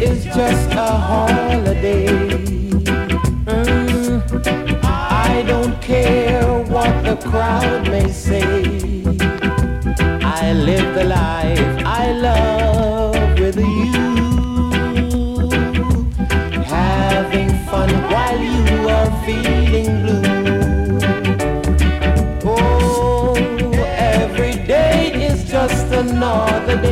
is just a holiday. I don't care what the crowd may say. I live the life I love with you, having fun while you are feeling blue. Oh, every day is just another day.